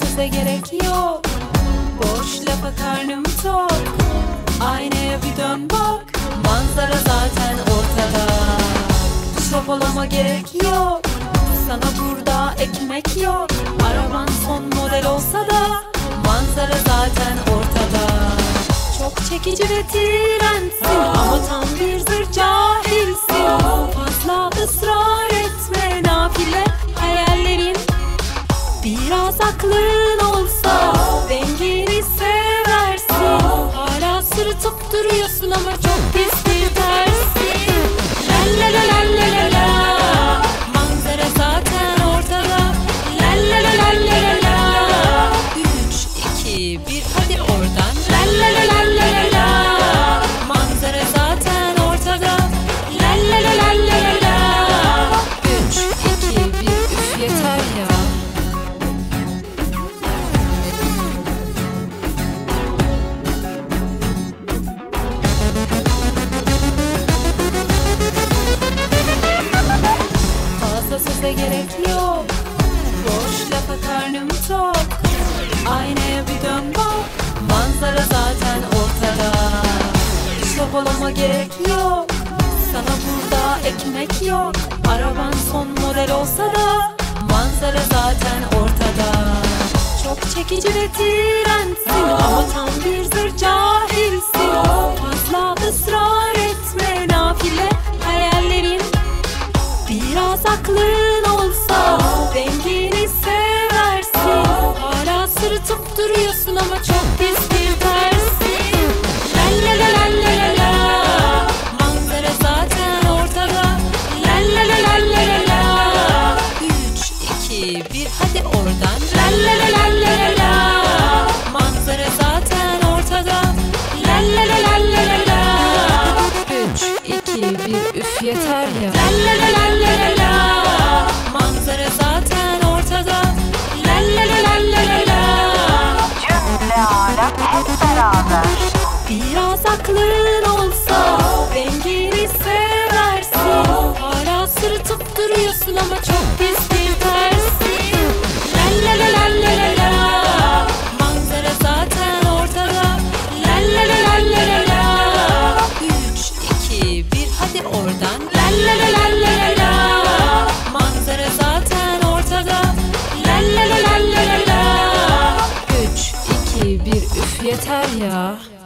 söze gerek yok. Boş lafa karnım tok. Aynaya bir dön bak, manzara zaten ortada. Şapalama gerek yok, sana burada ekmek yok. Araban son model olsa da manzara zaten ortada. Çok çekici ve trendsin ama tam bir zır cahilsin. Fazla ısrar etme, nafile hayallerin. Biraz aklın olsa dengeni seversin. Hala sırıtıp duruyorsun ama çok pis bir tersin. La la la la la la la, manzara zaten ortada. La la la la la la la, 3, 2, 1 hadi oradan. La la la la la la la, manzara zaten ortada. La la la la la la la, 3, 2, 1 üf yeter ya. Söze gerek yok, boş lafa karnım tok. Aynaya bir dön bak, manzara zaten ortada. Şapalama gerek yok, sana burada ekmek yok. Araban son model olsa da manzara zaten ortada. Çok çekici ve trendsin ama tam bir zır cahilsin. Fazla ısrar etme, nafile hayallerin. Biraz aklın olsa dengeni seversin. Hala sırıtıp duruyorsun ama çok pis bir tersin. La la la la la la la, manzara zaten ortada. La la la la la la la, 3, 2, 1 hadi oradan. La la la la la la la, manzara zaten ortada. La la la la la la la, 3, 2, 1 üf yeter ya. La la la la la la la, manzara zaten ortada. La la la la la la la, Cümle alem hep beraber. biraz aklın olsa dengeni seversin. Hala sırıtıp duruyorsun ama çok pis bir tersin. La la la la la la la, manzara zaten ortada. La la la la la la la, 3, 2, 1 hadi oradan. La la la la la la la, manzara zaten ortada. La la la la la la la, 3, 2, 1 üf yeter ya.